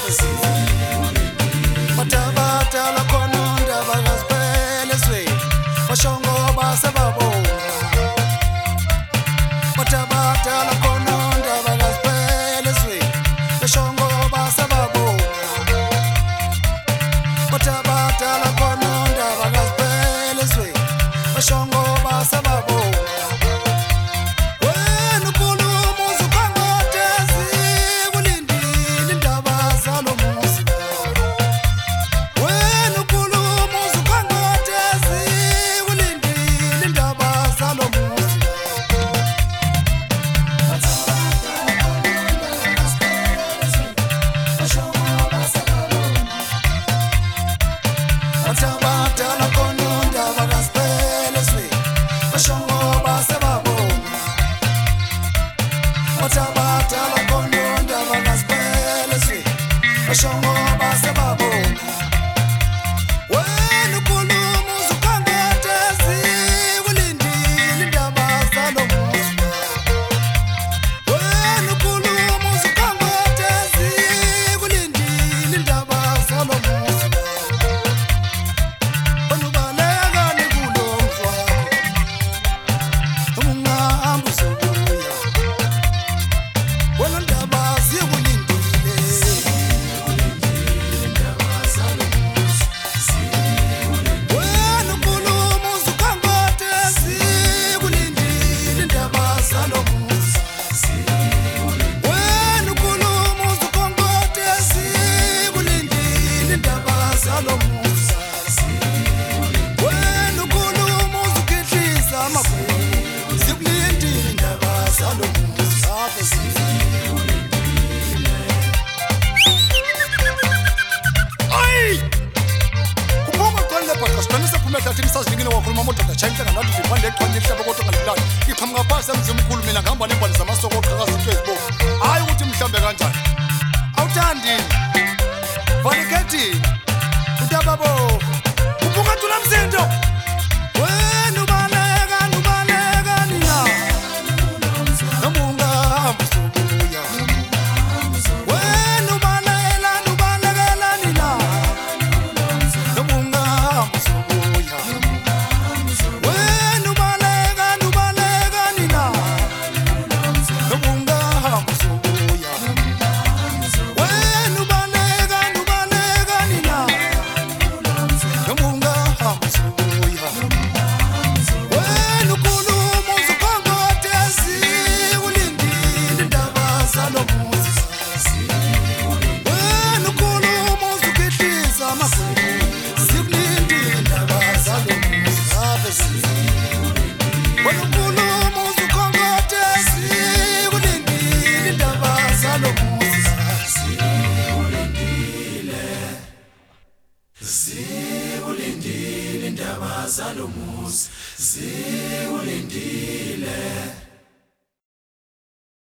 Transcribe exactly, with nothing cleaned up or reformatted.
Batabatala kononda bagaspele swe Bashongo basababonga Batabatala kononda bagaspele swe Bashongo basababonga Batabatala kononda bagaspele swe Bashongo basababonga Batabatala kononda bagaspele swe Bashongo basababonga Batabatala kononda bagaspele swe Bashongo basababonga Wena ukulumu zukangatezi Ulindile indaba zalo muzi Wena ukulumu zukangatezi Ulindile indaba zalo muzi Ngine wakhuluma mododa chayimhla nganathi ziphandle echwanye ihlaba kodwa ngalilala iqhamuka phasi emzimkhulu mina ngihamba nembali zamasoko oqhakaza into ezibovu hayi ukuthi mhlambe kanjani awuthandi valiketi utababo ubuka tula mzindo wena ubaleka ubaleka nina nomunga hambusubuya wena ubalela ubalekela nina nomunga hambusubuya Ziwulindile indaba zalo muzi ziwulindile